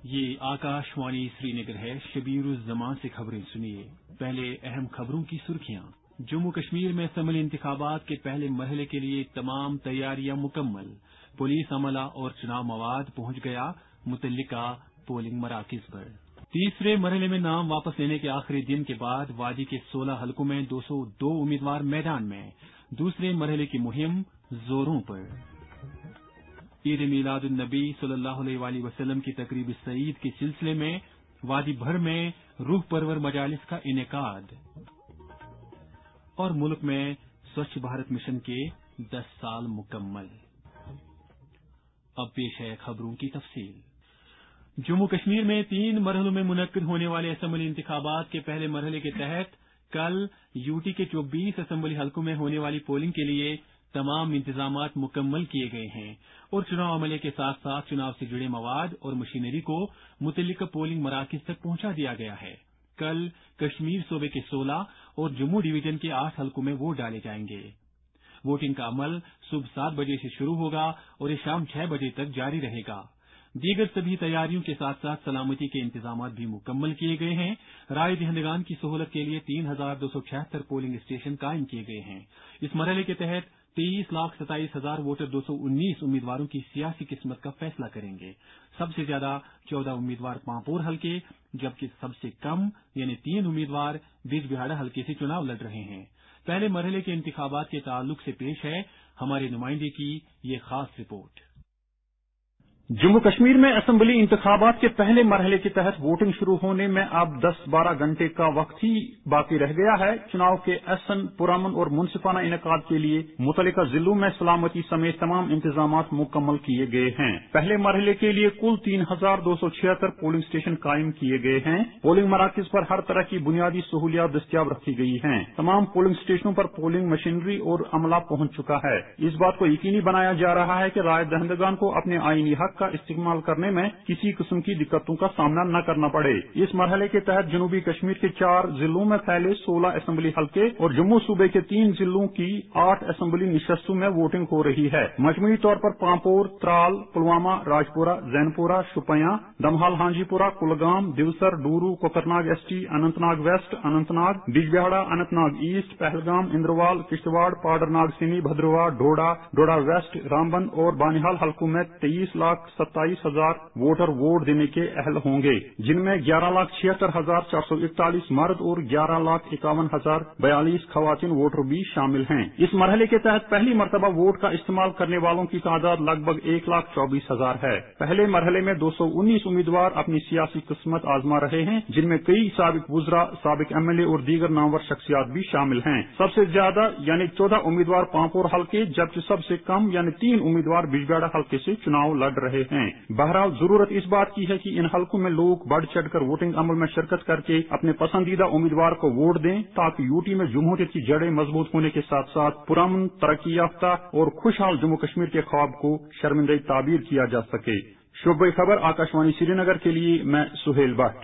ये आकाशवाणी श्रीनगर है। शबीरुज़्ज़मान से खबरें सुनिए। पहले अहम खबरों की सुर्खियां। जम्मू कश्मीर में असम्बली इंतखाबात के पहले मरहले के लिए तमाम तैयारियां मुकम्मल। पुलिस अमला और चुनाव मवाद पहुंच गया मुतल्लिका पोलिंग मराकिज पर। तीसरे मरहले में नाम वापस लेने के आखिरी दिन के बाद वादी के 16 हलकों में 202 उम्मीदवार मैदान में। दूसरे मरहले की मुहिम जोरों पर। ईद मीलादुन नबी सल्लल्लाहु अलैहि वसल्लम की तकरीब सईद के सिलसिले में वादी भर में रूह परवर मजालिस का इनेकाद। और मुल्क में स्वच्छ भारत मिशन के 10 साल मुकम्मल। अब पेश है खबरों की तफसील। जम्मू कश्मीर में 3 मरहलों में मुनक्किद होने वाले असम्बली इंतखाबात के पहले मरहले के तहत कल यूटी के 24 असम्बली हलकों में होने वाली पोलिंग के लिए तमाम इंतजामात मुकम्मल किए गए हैं और चुनाव अमले के साथ साथ चुनाव से जुड़े मवाद और मशीनरी को मुतल्लिका पोलिंग मराकिज तक पहुंचा दिया गया है। कल कश्मीर सूबे के 16 और जम्मू डिवीजन के 8 हलकों में वोट डाले जाएंगे। वोटिंग का अमल सुबह 7 बजे से शुरू होगा और ये शाम 6 बजे तक जारी रहेगा। दीगर सभी तैयारियों के साथ साथ सलामती के इंतजाम भी मुकम्मल किए गए हैं। राय दहिंदगान की सहूलत के लिए 3,276 पोलिंग स्टेशन कायम किए गए हैं। इस मरहले के तहत 23,27,000 वोटर 219 उम्मीदवारों की सियासी किस्मत का फैसला करेंगे। सबसे ज्यादा 14 उम्मीदवार पांपोर हलके, जबकि सबसे कम यानी 3 उम्मीदवार बिजबिहाड़ा हलके से चुनाव लड़ रहे हैं। पहले मरहले के इंतखाबात के ताल्लुक से पेश है हमारे नुमाइंदे की ये खास रिपोर्ट। जम्मू कश्मीर में असम्बली इंतखाबात के पहले मरहले के तहत वोटिंग शुरू होने में अब 10-12 घंटे का वक्त ही बाकी रह गया है। चुनाव के एहसन, पुरअमन और मुनसिफाना इनेकाद के लिए मुतल्लिका जिलों में सलामती समेत तमाम इंतजाम मुकम्मल किए गए हैं। पहले मरहले के लिए कुल 3,276 पोलिंग स्टेशन कायम किए गए हैं। पोलिंग मराकिज पर हर तरह की बुनियादी सहूलियात दस्तियाब रखी गई हैं। तमाम पोलिंग स्टेशनों पर पोलिंग मशीनरी और अमला पहुंच चुका है। इस बात को यकीनी बनाया जा रहा है कि राय दहिंदगान को अपने आईनी हक का इस्तेमाल करने में किसी किस्म की दिक्कतों का सामना न करना पड़े। इस मरहले के तहत जनूबी कश्मीर के 4 जिलों में फैले 16 असम्बली हलके और जम्मू सूबे के 3 जिलों की 8 असम्बली निशस्तों में वोटिंग हो रही है। मजमूई तौर पर Pampore, Tral, Pulwama, Rajpura, Zainapora, Shopian, Damhal, Hanjipora, Kulgam, Devsar, Dooru, Kokernag ST, Anantnag west, Anantnag, Bijbehara, Anantnag east, Pahalgam, Inderwal, Kishtwar, Padder Nagseni, Bhaderwah, डोडा वेस्ट, रामबन और बानिहाल हलकों में 23,27,000 वोटर वोट देने के अहल होंगे, जिनमें 11,76,441 मर्द और 11,51,042 खवातीन वोटर भी शामिल हैं। इस मरहले के तहत पहली मरतबा वोट का इस्तेमाल करने वालों की तादाद लगभग 1,24,000 है। पहले मरहले में 219 उम्मीदवार अपनी सियासी किस्मत आजमा रहे हैं, जिनमें कई साबिक वुज़रा, साबिक एमएलए और दीगर नामवर शख्सियात भी शामिल हैं। सबसे ज्यादा यानी 14 उम्मीदवार पांपोर हलके, जबकि सबसे कम यानी 3 उम्मीदवार बिजबिहाड़ा हलके से चुनाव लड़ रहे हैं। बहरहाल जरूरत इस बात की है कि इन हलकों में लोग बढ़ चढ़कर वोटिंग अमल में शिरकत करके अपने पसंदीदा उम्मीदवार को वोट दें, ताकि यूटी में जमहूरियत की जड़ें मजबूत होने के साथ साथ पुरअमन, तरक्की याफ्ता और खुशहाल जम्मू कश्मीर के ख्वाब को शर्मिंदा ताबीर किया जा सके। शोबे खबर आकाशवाणी श्रीनगर के लिए मैं सुहेल भट्ट।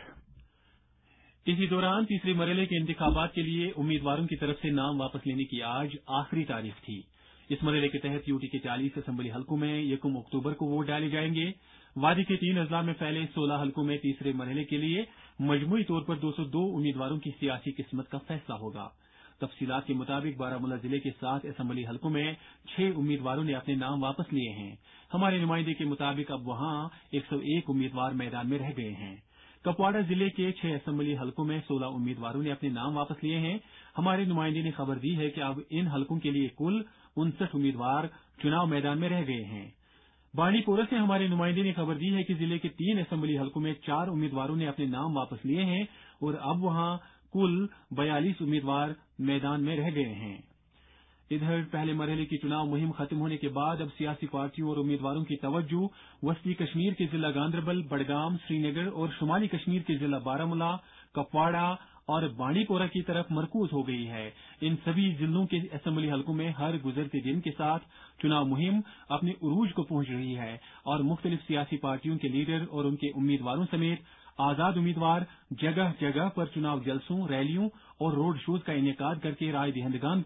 इसी दौरान तीसरे मरहले के इंतखाबात के लिए उम्मीदवारों की तरफ से नाम वापस लेने की आज आखिरी तारीख थी। इस मरहले के तहत यूटी के 40 असम्बली हलकों में 1 अक्टूबर को वोट डाले जाएंगे। वादी के 3 अजला में फैले 16 हलकों में तीसरे मरहले के लिए मजमूई तौर पर 202 उम्मीदवारों की सियासी किस्मत का फैसला होगा। तफसीलात के मुताबिक बारामूला जिले के 7 असम्बली हलकों में 6 उम्मीदवारों ने अपने नाम वापस लिए हैं। हमारे नुमाइंदे के मुताबिक अब वहां 101 उम्मीदवार मैदान में रह गए हैं। कपवाड़ा जिले के 6 असम्बली हलकों में 16 उम्मीदवारों ने अपने नाम वापस लिए हैं। हमारे नुमाइंदे ने खबर दी है कि अब इन हलकों के लिए कुल 59 उम्मीदवार चुनाव मैदान में रह गए हैं। बांडीपोरा से हमारे नुमाइंदे ने खबर दी है कि जिले के 3 असम्बली हलकों में 4 उम्मीदवारों ने अपने नाम वापस लिए हैं और अब वहां कुल 42 उम्मीदवार मैदान में रह गए हैं। इधर पहले मरहले की चुनाव मुहिम खत्म होने के बाद अब सियासी पार्टियों और उम्मीदवारों की तवज्जो वस्ती कश्मीर के जिला गांदरबल, बडगाम, श्रीनगर और शुमाली कश्मीर के जिला बारामूला, कपवाड़ा और बांडीपोरा की तरफ मरकूज हो गई है। इन सभी जिलों के असम्बली हलकों में हर गुजरते दिन के साथ चुनाव मुहिम अपने उरूज को पहुंच रही है और मुख्तलिफ सियासी पार्टियों के लीडर और उनके उम्मीदवारों समेत आजाद उम्मीदवार जगह जगह पर चुनाव जलसों, रैलियों और रोड शोज का इनेकाद करके राय दहिंदगान को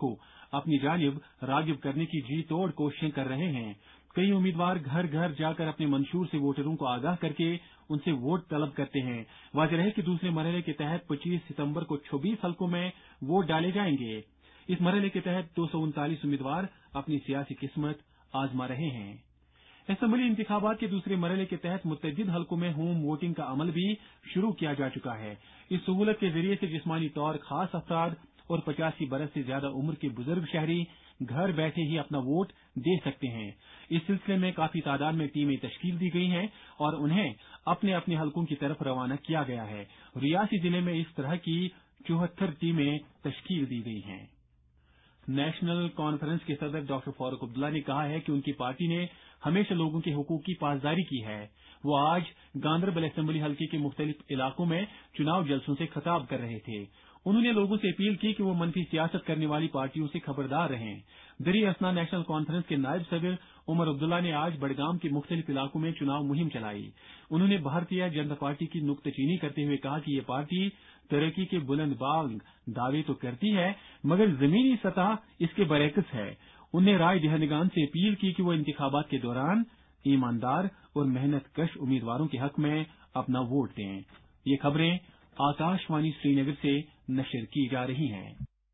अपनी जानिब रागिब करने की जी तोड़ कोशिशें कर रहे हैं। कई उम्मीदवार घर घर जाकर अपने मंशूर से वोटरों को आगाह करके उनसे वोट तलब करते हैं। वाज़ेह है कि दूसरे मरहले के तहत 25 सितंबर को 26 हलकों में वोट डाले जाएंगे। इस मरहले के तहत 239 उम्मीदवार अपनी सियासी किस्मत आजमा रहे हैं। असेंबली इंतखाबात के दूसरे मरहले के तहत मुतअद्दिद हलकों में होम वोटिंग का अमल भी शुरू किया जा चुका है। इस सहूलत के जरिए से जिस्मानी तौर खास अफराद और 85 बरस से ज्यादा उम्र के बुजुर्ग शहरी घर बैठे ही अपना वोट दे सकते हैं। इस सिलसिले में काफी तादाद में टीमें तश्कील दी गई हैं और उन्हें अपने अपने हलकों की तरफ रवाना किया गया है। रियासी जिले में इस तरह की 74 टीमें तश्कील दी गई हैं। नेशनल कॉन्फ्रेंस के सदर डॉक्टर फारूक अब्दुल्ला ने कहा है कि उनकी पार्टी ने हमेशा लोगों के हुकूक की पासदारी की है। वो आज गांदरबल असेंबली हल्के के मुख्तलिफ इलाकों में चुनाव जलसों से खिताब कर रहे थे। उन्होंने लोगों से अपील की कि वो मनफी सियासत करने वाली पार्टियों से खबरदार रहें। दरी असना नेशनल कॉन्फ्रेंस के नायब सदर उमर अब्दुल्ला ने आज बड़गाम के मुख्तलिफ इलाकों में चुनाव मुहिम चलाई। उन्होंने भारतीय जनता पार्टी की नुक्ताचीनी करते हुए कहा कि ये पार्टी तरक्की के बुलंद बाग दावे तो करती है मगर जमीनी सतह इसके बरअक्स है। उन्हें राय दहंदगान से अपील की कि वो इंतखाबात के दौरान ईमानदार और मेहनत कश उम्मीदवारों के हक में अपना वोट दें। ये खबरें आकाशवाणी श्रीनगर से नशर की जा रही हैं।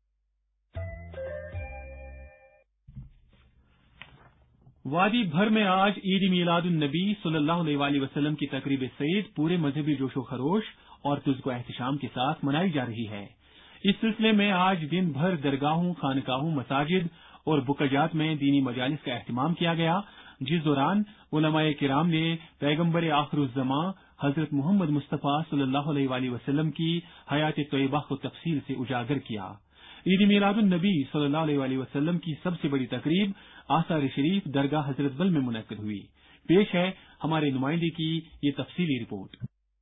वादी भर में आज ईद मिलादुन नबी सल्लल्लाहु अलैहि वसल्लम की तकरीब सईद पूरे मजहबी जोशो खरोश और तुज़्को एहतिशाम के साथ मनाई जा रही है। इस सिलसिले में आज दिन भर दरगाहों, खानकाहों, मसाजिद और बुकजात में दीनी मजालिस का एहतिमाम किया गया, जिस दौरान उलमाए किराम ने पैगम्बर आखिरुज़्ज़मा हजरत मोहम्मद मुस्तफ़ा सल्लल्लाहु अलैहि वसल्लम की हयात तय्यबा को तफसील से उजागर किया। ईद मिलादुन नबी सल्लल्लाहु अलैहि वसल्लम की सबसे बड़ी तकरीब आसार शरीफ दरगाह हजरतबल में मुनक्किद हुई। पेश है हमारे नुमाइंदे की ये तफसीली रिपोर्ट।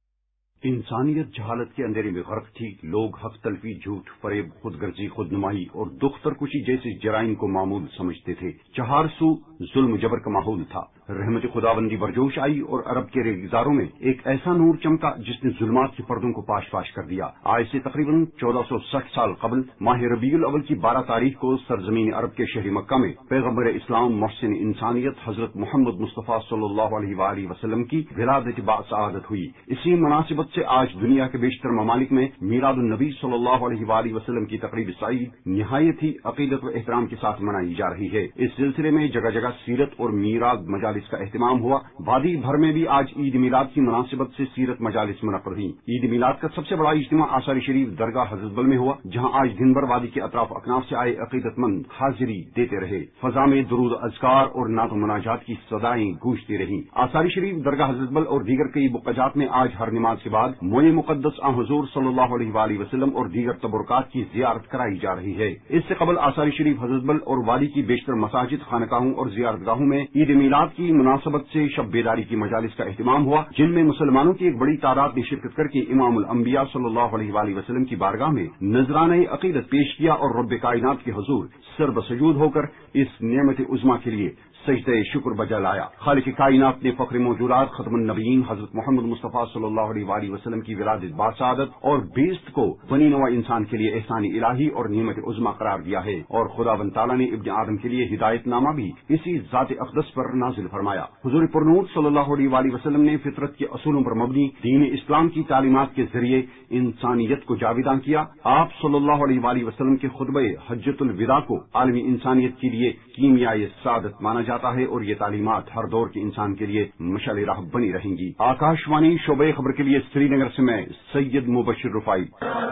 इंसानियत जहालत के अंधेरे में गर्क थी। लोग हक तलफी, झूठ, फरेब, खुदगर्जी, खुदनुमाई और दुख्तरकुशी जैसे जराइम को मामूल समझते थे। चहारसू जुल्म जबर का माहौल था। रहमत खुदाबंदी बरजोश आई और अरब के रेगिजारों में एक ऐसा नूर चमका जिसने जुल्मात के पर्दों को पाश पाश कर दिया। आज से तकरीबन 1460 साल कबल माह रबीउल अव्वल की 12 तारीख को सरजमीन अरब के शहर मक्का में पैगम्बर इस्लाम मोहसिन इंसानियत हजरत मोहम्मद मुस्तफ़ा सल्लल्लाहु अलैहि वसल्लम की विलादत बासआदत हुई। इसी मुनासिबत से आज दुनिया के बेशतर ममालिक में मीलादुन नबी सल्लल्लाहु अलैहि वसल्लम की तकरीब सईद निहायत ही अकीदत व एहतराम के साथ मनाई जा रही है। इस सिलसिले में जगह जगह सीरत और मीराद मजालिस का एहतमाम हुआ। वादी भर में भी आज ईद मिलाद की मुनासिबत से सीरत मजालिस मुनक्किद हुई। ईद मिलाद का सबसे बड़ा इज्तिमा आसार शरीफ दरगाह हजरतबल में हुआ, जहां आज दिन भर वादी के अतराफ अकनाफ से आए अकीदतमंद हाजिरी देते रहे। फजा में दुरूद अज़कार और नातो मुनाजात की सदाएं गूंजती रहीं। आसार शरीफ दरगाह हजरतबल और दीगर कई बुक़जात में आज हर नमाज के बाद मोए मुक़द्दस हुज़ूर सल्लल्लाहु अलैहि वसल्लम और दीगर तबरुकात की ज़ियारत कराई जा रही है। इससे कबल आसार शरीफ हजरतबल और वादी की बेशतर मसाजिद, खानकाहों और ज़ियारतगाहों में ईद मिलाद की मुनासबत से शब बेदारी की मजालिस का एहतिमाम हुआ, जिनमें मुसलमानों की एक बड़ी तादाद ने शिरकत करके इमामुल अंबिया सल्लल्लाहु अलैहि वसल्लम की बारगाह में नजराने अकीदत पेश किया और रब्बे कायनात के हुजूर सर्बसजूद होकर इस नेमत उज़्मा के लिए सजदे शुक्र बजा लाया। खालिक कायनात ने फख्र मौजूदात खत्मुन नबीयीन हजरत मोहम्मद मुस्तफ़ा सल्लल्लाहु अलैहि वसल्लम की विलादत बासआदत और बेइज्जत को बनी नवा इंसान के लिए एहसान इलाही और नेमत उज़्मा करार दिया है और खुदावंद ताला ने इब्न आदम के लिए हिदायतनामा भी इसी ज़ात अक़दस पर नाजिल फरमाया। हुज़ूर पुरनूर सल्लल्लाहु अलैहि वसल्लम ने फितरत के असूलों पर मबनी दीन इस्लाम की तालीमात के जरिए इंसानियत को जाविदां किया। आप सल्लल्लाहु अलैहि वसल्लम के खुतबे हज्जतुल विदा को आलमी इंसानियत के लिए कीमियाए सादत माना जाता है और ये तालीमात हर दौर के इंसान के लिए मशाल राह बनी रहेंगी। आकाशवाणी शोबे खबर के लिए श्रीनगर से मैं सैयद मुबशिर रुफाई।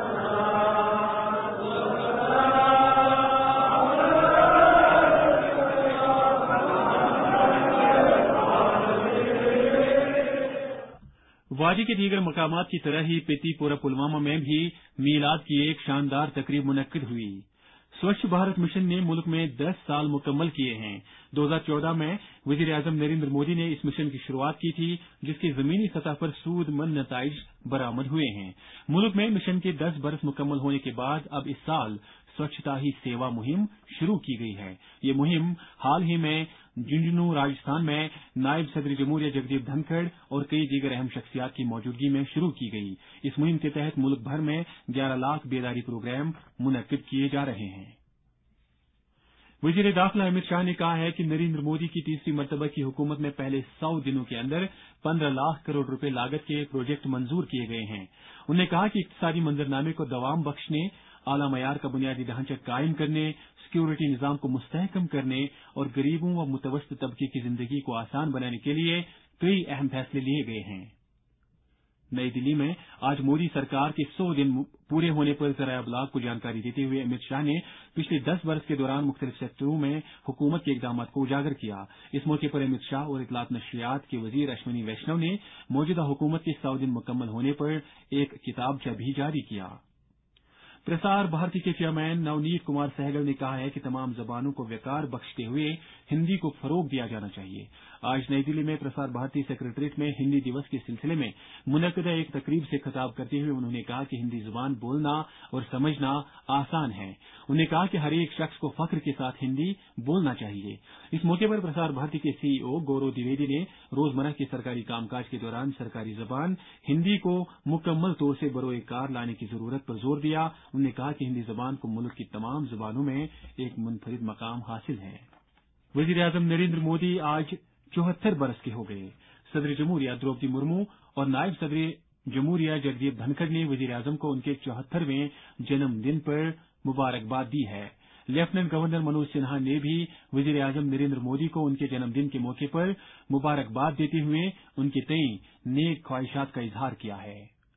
वादी के दीगर मकामात की तरह ही पितीपुरा पुलवामा में भी मीलाद की एक शानदार तकरीब मुनक्किद हुई। स्वच्छ भारत मिशन ने मुल्क में 10 साल मुकम्मल किए हैं। 2014 में वज़ीर आज़म नरेंद्र मोदी ने इस मिशन की शुरुआत की थी, जिसके जमीनी सतह पर सूदमंद नताइज बरामद हुए हैं। मुल्क में मिशन के 10 बरस मुकम्मल होने के बाद अब इस साल स्वच्छता ही सेवा मुहिम शुरू की गई है। ये मुहिम हाल ही में झुंझुनू राजस्थान में नायब सदर जमहूरिया जगदीप धनखड़ और कई दीगर अहम शख्सियात की मौजूदगी में शुरू की गई। इस मुहिम के तहत मुल्क भर में 11 लाख बेदारी प्रोग्राम मुनक्किद किए जा रहे हैं। वजीर दाखिला अमित शाह ने कहा है कि नरेंद्र मोदी की तीसरी मर्तबा की हुकूमत में पहले 100 दिनों के अंदर 15 लाख करोड़ रुपए लागत के प्रोजेक्ट मंजूर किए गए हैं। उन्होंने कहा कि इक्तिसादी मंजरनामे को दवाम बख्शने, आला मयार का बुनियादी ढांचा कायम करने, सिक्योरिटी निजाम को मुस्तहकम करने और गरीबों व मुतवस्सित तबके की जिंदगी को आसान बनाने के लिए कई अहम फैसले लिए गए हैं। नई दिल्ली में आज मोदी सरकार के 100 दिन पूरे होने पर ज़राए अबलाग को जानकारी देते हुए अमित शाह ने पिछले 10 वर्ष के दौरान मुख्तलिफ सेक्टरों में हुकूमत के इकदाम को उजागर किया। इस मौके पर अमित शाह और इत्तलात नशरियात के वजीर अश्विनी वैष्णव ने मौजूदा हुकूमत के 100 दिन मुकम्मल होने पर एक किताबचा भी जारी किया। प्रसार भारती के चेयरमैन नवनीत कुमार सहगल ने कहा है कि तमाम जबानों को वकार बख्शते हुए हिंदी को फरोग दिया जाना चाहिए। आज नई दिल्ली में प्रसार भारती सेक्रेटरीट में हिंदी दिवस के सिलसिले में मुनक्किदा एक तकरीब से खिताब करते हुए उन्होंने कहा कि हिंदी जुबान बोलना और समझना आसान है। उन्होंने कहा कि हर एक शख्स को फख्र के साथ हिंदी बोलना चाहिए। इस मौके पर प्रसार भारती के सीईओ गौरव द्विवेदी ने रोजमर्रा के सरकारी कामकाज के दौरान सरकारी जबान हिंदी को मुकम्मल तौर से बरोए कार लाने की जरूरत पर जोर दिया। उन्होंने कहा कि हिंदी जबान को मुल्क की तमाम जबानों में एक मुनफरिद मकाम हासिल है। वजीर आजम नरेंद्र मोदी आज 74 बरस के हो गए। सदर जमहूरिया द्रौपदी मुर्मू और नायब सदर जमहूरिया जगदीप धनखड़ ने वजीर आजम को उनके 74वें जन्मदिन पर मुबारकबाद दी है। लेफ्टिनेंट गवर्नर मनोज सिन्हा ने भी वजीर आजम नरेंद्र मोदी को उनके जन्मदिन के मौके पर मुबारकबाद देते हुए उनके तई नेक ख्वाहिशात का इजहार किया है।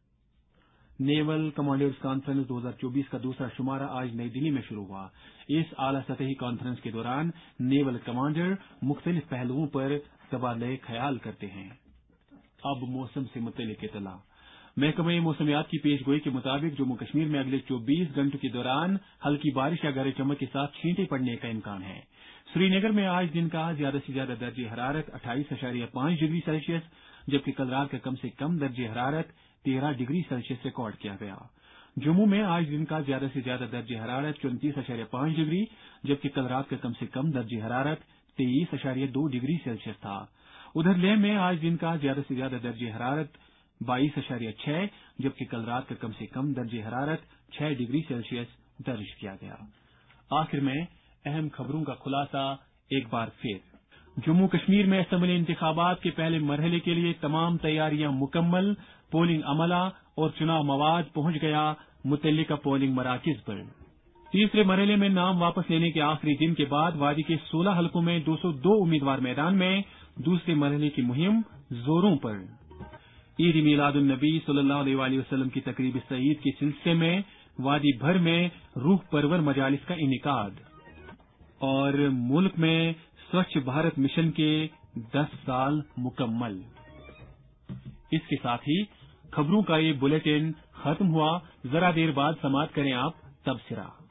नेवल कमांडर्स कॉन्फ्रेंस 2024 का दूसरा शुमारा आज नई दिल्ली में शुरू हुआ। इस आला सतही कॉन्फ्रेंस के दौरान नेवल कमांडर मुख्तलिफ पहलुओं पर तबादले ख्याल करते हैं। अब मौसम से मुतल्लिक इत्तला। महकमे मौसमियात की पेशगोई के मुताबिक जम्मू कश्मीर में अगले 24 घंटों के दौरान हल्की बारिश या गरज चमक के साथ छींटे पड़ने का इम्कान है। श्रीनगर में आज दिन का ज्यादा से ज्यादा दर्जे हरारत 28.5 डिग्री सेल्सियस, जबकि कल रात का कम से कम दर्जे हरारत 13 डिग्री सेल्सियस रिकॉर्ड किया गया। जम्मू में आज दिन का ज्यादा से ज्यादा दर्जे हरारत 34.5 डिग्री, जबकि कल रात का कम से कम दर्जे हरारत 23.2 डिग्री सेल्सियस था। उधर लेह में आज दिन का ज्यादा से ज्यादा दर्जे हरारत 22.6, जबकि कल रात का कम से कम दर्जे हरारत 6 डिग्री सेल्सियस दर्ज किया गया। आखिर में अहम खबरों का खुलासा एक बार फिर। जम्मू कश्मीर में असेंबली इंतखाबात के पहले मरहले के लिए तमाम तैयारियां मुकम्मल, पोलिंग अमला और चुनाव मवाद पहुंच गया मुतल्लिका पोलिंग मराकिज पर। तीसरे मरहले में नाम वापस लेने के आखिरी दिन के बाद वादी के 16 हलकों में 202 उम्मीदवार मैदान में। दूसरे मरहले की मुहिम जोरों पर। ईद मिलादुन नबी सल्लल्लाहु अलैहि वसल्लम की तकरीब सईद के सिलसिले में वादी भर में रूह परवर मजालिस का इनेकाद। और मुल्क में स्वच्छ भारत मिशन के 10 साल मुकम्मल। इसके साथ ही खबरों का ये बुलेटिन खत्म हुआ। जरा देर बाद समाप्त करें आप तबसरा।